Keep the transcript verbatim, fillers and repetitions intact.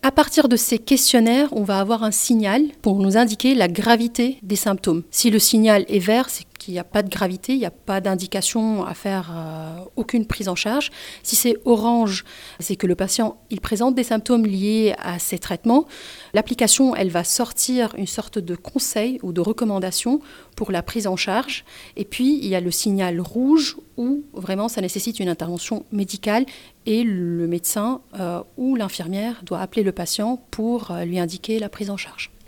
À partir de ces questionnaires, on va avoir un signal pour nous indiquer la gravité des symptômes. Si le signal est vert, c'est qu'il n'y a pas de gravité, il n'y a pas d'indication à faire euh, aucune prise en charge. Si c'est orange, c'est que le patient il présente des symptômes liés à ces traitements. L'application, elle va sortir une sorte de conseil ou de recommandation pour la prise en charge. Et puis, il y a le signal rouge où vraiment ça nécessite une intervention médicale et le médecin euh, ou l'infirmière doit appeler le patient pour euh, lui indiquer la prise en charge.